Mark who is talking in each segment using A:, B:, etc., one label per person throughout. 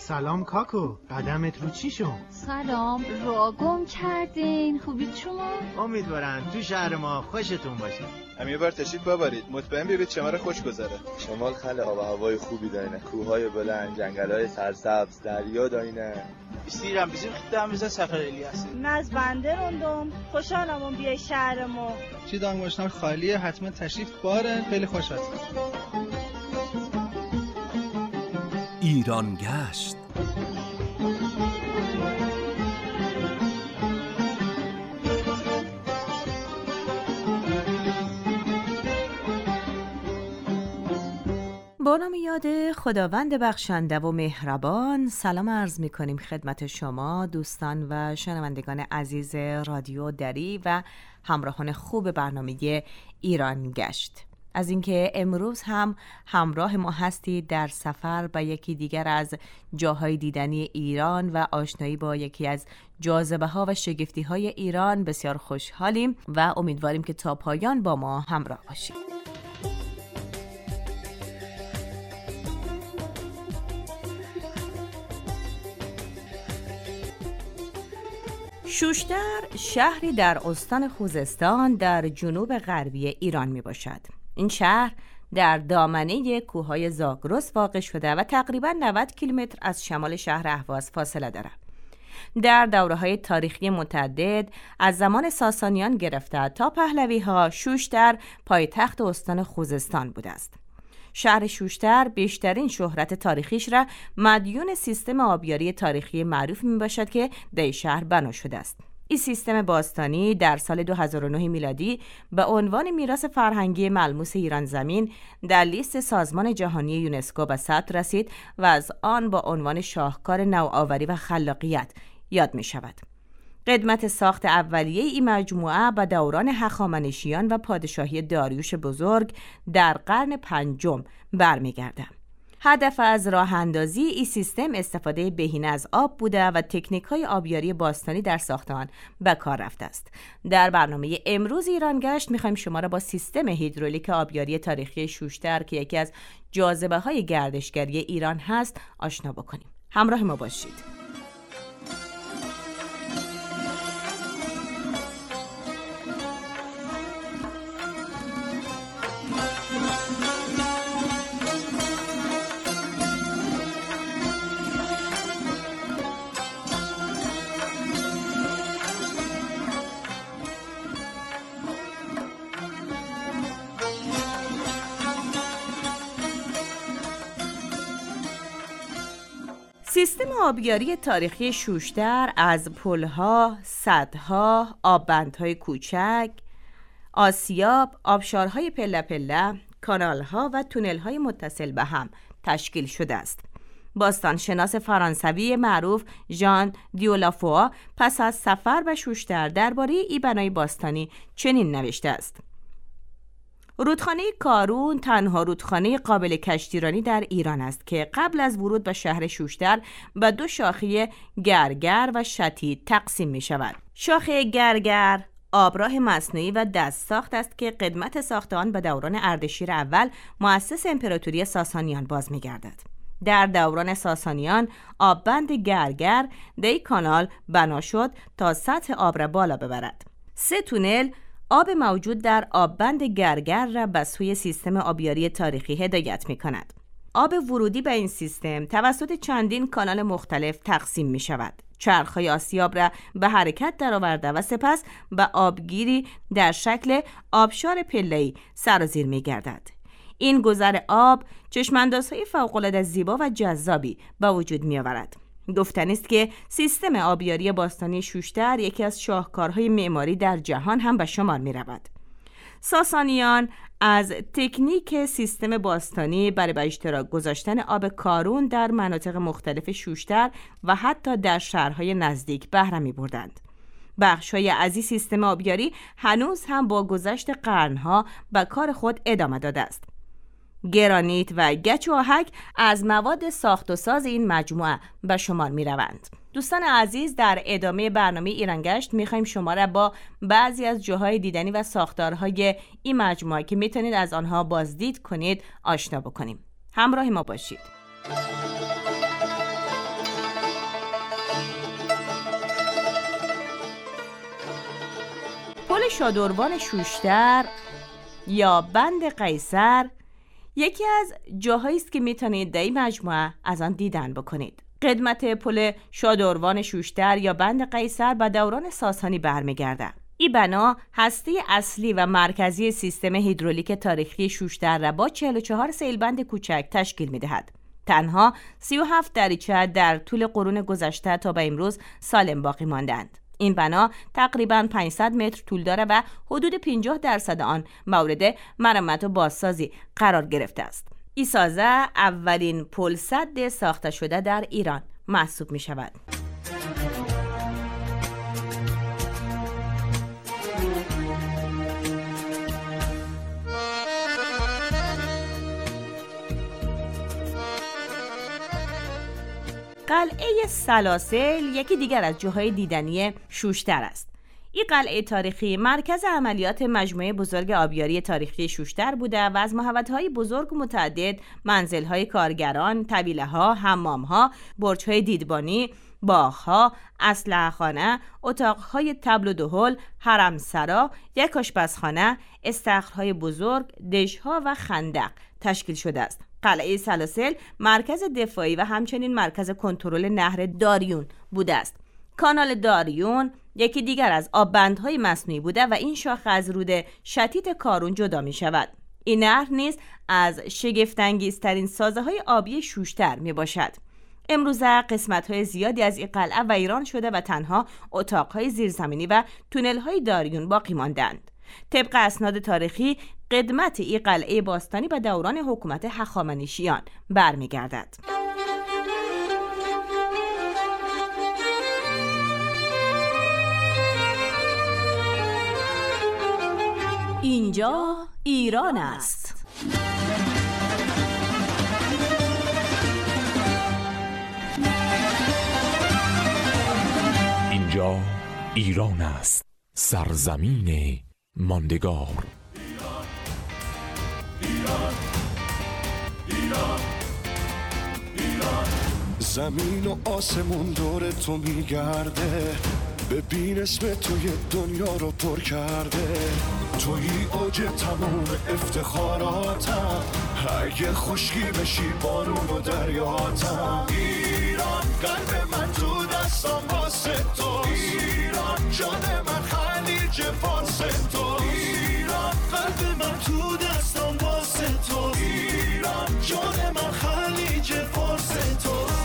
A: سلام کاکو، قدمت رو چی شد؟
B: سلام، را گم کردین. خوبید شما؟
A: امیدوارم تو شهر ما خوشتون باشه.
C: هم یه بار تشریف ببرید، مطمئن ببینید شمال خوش گذره. شمال خیلی آب و هوای خوبی داره، کوههای بلند، جنگل‌های سرسبز، دریا داره.
D: بیستیرم بزیم خدام بزن سفر الیاس.
E: ناز بنده روندم، خوشحالم بیای شهر ما.
F: چی دانگوشتار خالیه، حتما تشریف بارن، خیلی خوش هست.
G: ایران گشت.
H: با نام یاد خداوند بخشنده و مهربان، سلام عرض می کنیم خدمت شما دوستان و شنوندگان عزیز رادیو دری و همراهان خوب برنامه ایران گشت. از اینکه امروز هم همراه ما هستید در سفر به یکی دیگر از جاهای دیدنی ایران و آشنایی با یکی از جاذبه‌ها و شگفتی‌های ایران بسیار خوشحالیم و امیدواریم که تا پایان با ما همراه باشید. شوشتر شهری در استان خوزستان در جنوب غربی ایران می باشد. این شهر در دامنه کوههای زاگرس واقع شده و تقریباً 90 کیلومتر از شمال شهر اهواز فاصله دارد. در دوره‌های تاریخی متعدد از زمان ساسانیان گرفته تا پهلوی‌ها شوشتر پایتخت استان خوزستان بوده است. شهر شوشتر بیشترین شهرت تاریخیش را مدیون سیستم آبیاری تاریخی معروف می باشد که در شهر بنا شده است. این سیستم باستانی در سال 2009 میلادی به عنوان میراث فرهنگی ملموس ایران زمین در لیست سازمان جهانی یونسکو به ثبت رسید و از آن با عنوان شاهکار نوآوری و خلاقیت یاد می شود. قدمت ساخت اولیه این مجموعه به دوران هخامنشیان و پادشاهی داریوش بزرگ در قرن 5 برمیگردد. هدف از راه اندازی این سیستم استفاده بهینه از آب بوده و تکنیک‌های آبیاری باستانی در ساخت آن به کار رفته است. در برنامه امروز ایران گشت می‌خوایم شما را با سیستم هیدرولیک آبیاری تاریخی شوشتر که یکی از جاذبه‌های گردشگری ایران هست آشنا بکنیم. همراه ما باشید. سیستم آبیاری تاریخی شوشتر از پل‌ها، سدها، آببندهای کوچک، آسیاب، آبشارهای پله پله، کانال‌ها و تونل‌های متصل به هم تشکیل شده است. باستانشناس فرانسوی معروف ژان دیولافوا پس از سفر به شوشتر درباره این بنای باستانی چنین نوشته است: رودخانه کارون تنها رودخانه قابل کشتیرانی در ایران است که قبل از ورود به شهر شوشتر به دو شاخه گرگر و شتید تقسیم می شود. شاخه گرگر آبراه مصنوعی و دست ساخت است که قدمت ساخت آن به دوران اردشیر اول مؤسس امپراتوری ساسانیان باز می گردد. در دوران ساسانیان آببند گرگر در کانال بنا شد تا سطح آب را بالا ببرد. 3 تونل آب موجود در آببند گرگر را به سوی سیستم آبیاری تاریخی هدایت می کند. آب ورودی به این سیستم توسط چندین کانال مختلف تقسیم می شود. چرخهای آسیاب را به حرکت درآورده و سپس به آبگیری در شکل آبشار پله‌ای سرازیر می گردد. این گذر آب چشماندازهای فوق‌العاده زیبا و جذابی به وجود می آورد. گفتنی است که سیستم آبیاری باستانی شوشتر یکی از شاهکارهای معماری در جهان هم به شمار می رود. ساسانیان از تکنیک سیستم باستانی برای به اشتراک گذاشتن آب کارون در مناطق مختلف شوشتر و حتی در شهرهای نزدیک بهره می بردند. بخش‌های از این سیستم آبیاری هنوز هم با گذشت قرنها به کار خود ادامه داده است. گرانیت و گچ و آهک از مواد ساخت و ساز این مجموعه به شمار می روند. دوستان عزیز، در ادامه برنامه ایران گشت می‌خوایم شما را با بعضی از جاهای دیدنی و ساختارهای این مجموعه که میتونید از آنها بازدید کنید آشنا بکنیم. همراه ما باشید. شادروان شوشتر یا بند قیصر یکی از جاهایی است که میتونید در این مجموعه از آن دیدن بکنید. قدمت پل شادروان شوشتر یا بند قیصر به دوران ساسانی برمیگرده. این بنا هسته اصلی و مرکزی سیستم هیدرولیک تاریخی شوشتر را با 44 سیلبند کوچک تشکیل میدهد. تنها 37 دریچه در طول قرون گذشته تا به امروز سالم باقی ماندند. این بنا تقریباً 500 متر طول داره و حدود 50% آن مورد مرمت و بازسازی قرار گرفته است. این سازه اولین پل سد ساخته شده در ایران محسوب می شود. قلعه سلاسل یکی دیگر از جاهای دیدنی شوشتر است. این قلعه تاریخی مرکز عملیات مجموعه بزرگ آبیاری تاریخی شوشتر بوده و از محوطه‌های بزرگ و متعدد منزل‌های کارگران، طویله‌ها، حمام‌ها، برج‌های دیدبانی، باغ‌ها، اسلحه‌خانه، اتاق‌های طبل و دهل، حرمسرا، یک آشپزخانه، استخرهای بزرگ، دژها و خندق تشکیل شده است. قلعه سلاسل مرکز دفاعی و همچنین مرکز کنترل نهر داریون بوده است. کانال داریون یکی دیگر از آببندهای مصنوعی بوده و این شاخه از رود شتیت کارون جدا می شود. این نهر نیز از شگفت‌انگیزترین سازه‌های آبی شوشتر می باشد. امروزه قسمت‌های زیادی از این قلعه ویران شده و تنها اتاق‌های زیرزمینی و تونل‌های داریون باقی ماندند. طبق اسناد تاریخی قدمت این قلعه باستانی به دوران حکومت هخامنشیان برمیگردد. اینجا ایران است.
I: اینجا ایران است، سرزمین ماندگار.
J: زمین و آسمون دور تو میگرده، ببین اسم توی دنیا رو پر کرده. توی اوج تموم افتخاراتم، اگه خشکی بشی بارون و دریاتم. ایران قلب من تو دستم واسه توست، ایران جان من خلیج فارس توست، ایران قلب من تو دستم واسه توست، ایران جان من خلیج فارس توست.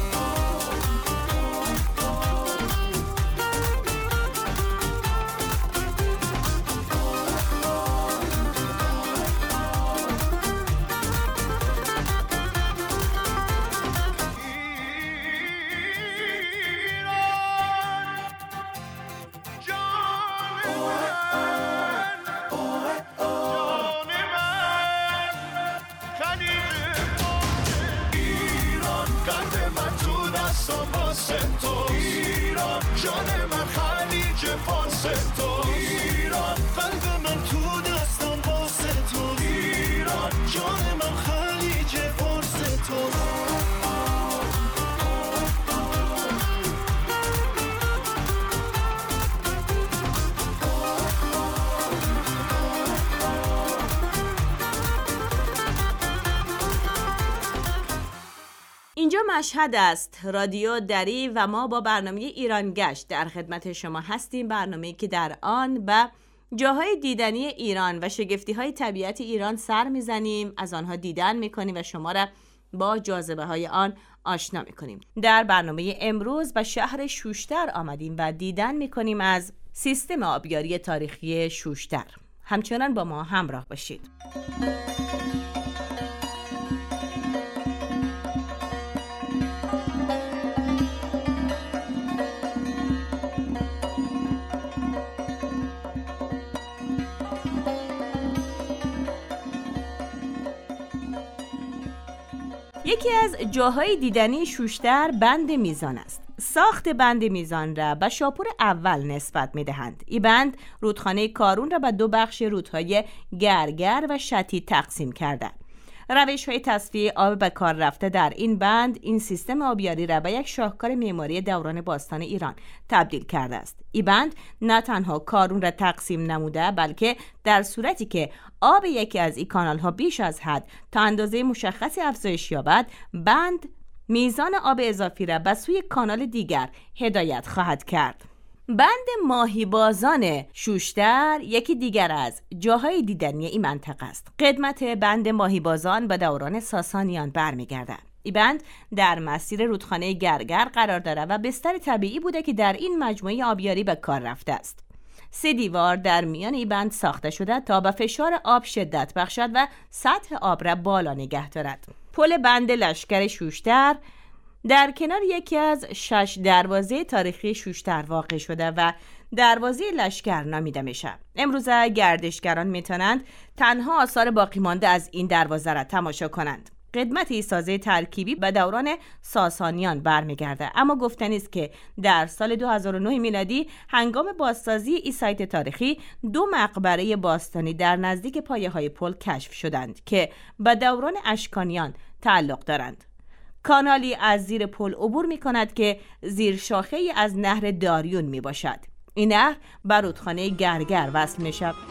J: ایران جان من خلیج فارس تو، ایران قلب من تو دستم واسه تو، ایران جان من خلیج فارس تو.
H: اینجا مشهد است، رادیو دری و ما با برنامه ایران گشت در خدمت شما هستیم. برنامه‌ای که در آن به جاهای دیدنی ایران و شگفتی‌های طبیعت ایران سر میزنیم، از آنها دیدن میکنیم و شما را با جاذبه‌های آن آشنا میکنیم. در برنامه امروز به شهر شوشتر آمدیم و دیدن میکنیم از سیستم آبیاری تاریخی شوشتر. همچنان با ما همراه باشید. یکی از جاهای دیدنی شوشتر بند میزان است. ساخت بند میزان را به شاپور اول نسبت میدهند. این بند رودخانه کارون را به دو بخش رودهای گرگر و شتیت تقسیم کرده. روش‌های تصفیه آب به کار رفته در این بند این سیستم آبیاری را به یک شاهکار معماری دوران باستان ایران تبدیل کرده است. این بند نه تنها کارون را تقسیم نموده، بلکه در صورتی که آب یکی از این کانال‌ها بیش از حد تا اندازه مشخصی افزایش یابد، بند میزان آب اضافی را به سوی کانال دیگر هدایت خواهد کرد. بند ماهیبازان شوشتر یکی دیگر از جاهای دیدنی این منطقه است. قدمت بند ماهیبازان به دوران ساسانیان برمیگردد. این بند در مسیر رودخانه گرگر قرار دارد و بستر طبیعی بوده که در این مجموعه آبیاری به کار رفته است. 3 دیوار در میان این بند ساخته شده تا به فشار آب شدت بخشد و سطح آب را بالا نگه دارد. پل بند لشکر شوشتر در کنار یکی از 6 دروازه تاریخی شوشتر واقع شده و دروازه لشکر نامیده میشه. امروزه گردشگران میتونند تنها آثار باقی مانده از این دروازه را تماشا کنند. قدمت این سازه ترکیبی به دوران ساسانیان برمیگرده، اما گفتنی است که در سال 2009 میلادی هنگام بازسازی این سایت تاریخی 2 مقبره باستانی در نزدیک پایه‌های پل کشف شدند که به دوران اشکانیان تعلق دارند. کانالی از زیر پل عبور می کند که زیر شاخه‌ای از نهر داریون می باشد. این نهر به رودخانه گرگر وصل می شود.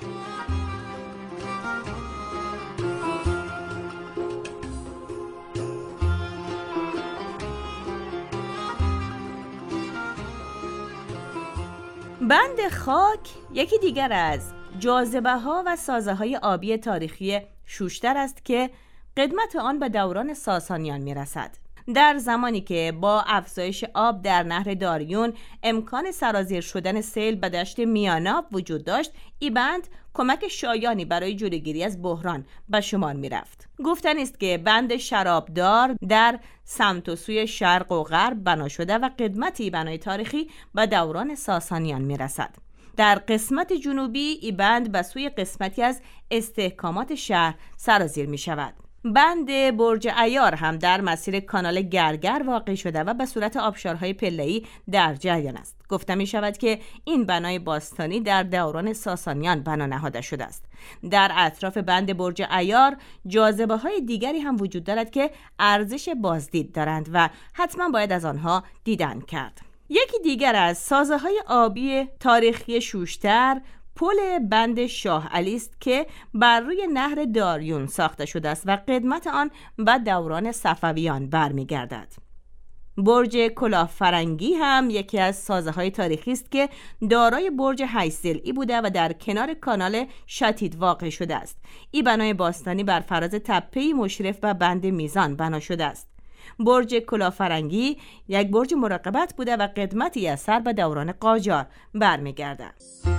H: بند خاک یکی دیگر از جاذبه ها و سازه های آبی تاریخی شوشتر است که قدمت آن به دوران ساسانیان می رسد. در زمانی که با افزایش آب در نهر داریون امکان سرازیر شدن سیل به دشت میاناب وجود داشت، این بند کمک شایانی برای جلوگیری از بحران به شمار می رفت. گفتنی است که بند شرابدار در سمت و سوی شرق و غرب بنا شده و قدمتی بنای تاریخی به دوران ساسانیان می رسد. در قسمت جنوبی این بند به سوی قسمتی از استحکامات شهر سرازیر می شود. بند برج عیار هم در مسیر کانال گرگر واقع شده و به صورت آبشارهای پله‌ای در جریان است. گفته می شود که این بنای باستانی در دوران ساسانیان بنا نهاده شده است. در اطراف بند برج عیار جاذبه های دیگری هم وجود دارد که ارزش بازدید دارند و حتما باید از آنها دیدن کرد. یکی دیگر از سازه های آبی تاریخی شوشتر پل بند شاه علی است که بر روی نهر داریون ساخته شده است و قدمت آن به دوران صفویان برمیگردد. برج کلاهفرنگی هم یکی از سازه های تاریخی است که دارای برج 8 ضلعی بوده و در کنار کانال شتید واقع شده است. این بنای باستانی بر فراز تپه‌ای مشرف به بند میزان بنا شده است. برج کلاهفرنگی یک برج مراقبت بوده و قدمتی از سر به دوران قاجار برمیگردد.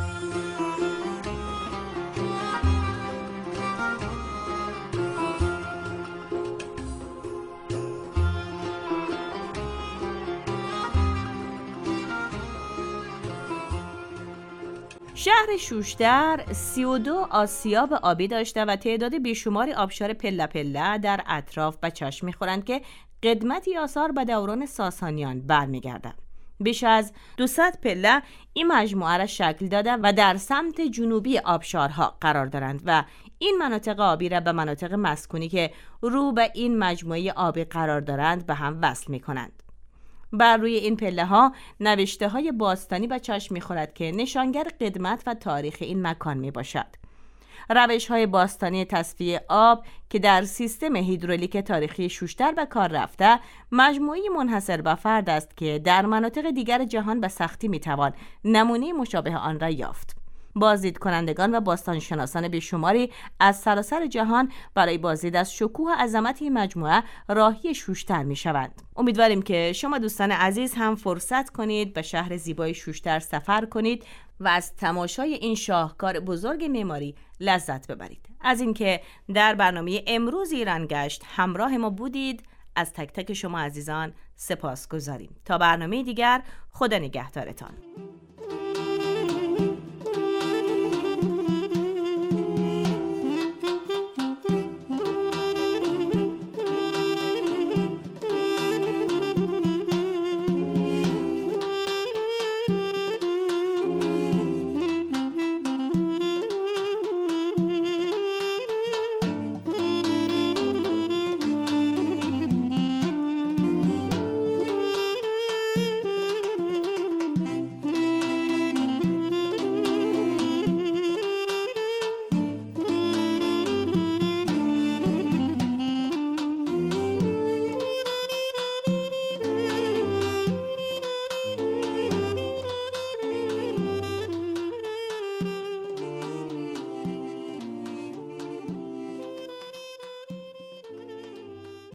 H: شهر شوشتر 32 آسیاب آبی داشته و تعداد بیشماری آبشار پله پله در اطراف به چشم می‌خورند که قدمتی آثار به دوران ساسانیان برمیگردند. بیش از 200 پله این مجموعه را شکل داده و در سمت جنوبی آبشارها قرار دارند و این مناطق آبی را به مناطق مسکونی که رو به این مجموعه آبی قرار دارند به هم وصل می‌کنند. بر روی این پله ها نوشته های باستانی به چشم می‌خورد که نشانگر قدمت و تاریخ این مکان می باشد. روش های باستانی تصفیه آب که در سیستم هیدرولیک تاریخی شوشتر به کار رفته مجموعی منحصر به فرد است که در مناطق دیگر جهان به سختی میتوان نمونه مشابه آن را یافت. بازدید کنندگان و باستانشناسان بیشماری از سراسر جهان برای بازدید از شکوه عظمت این مجموعه راهی شوشتر می شوند. امیدواریم که شما دوستان عزیز هم فرصت کنید به شهر زیبای شوشتر سفر کنید و از تماشای این شاهکار بزرگ معماری لذت ببرید. از اینکه در برنامه امروز ایران گشت همراه ما بودید از تک تک شما عزیزان سپاسگزاریم. تا برنامه دیگر، خدا نگهدارتان.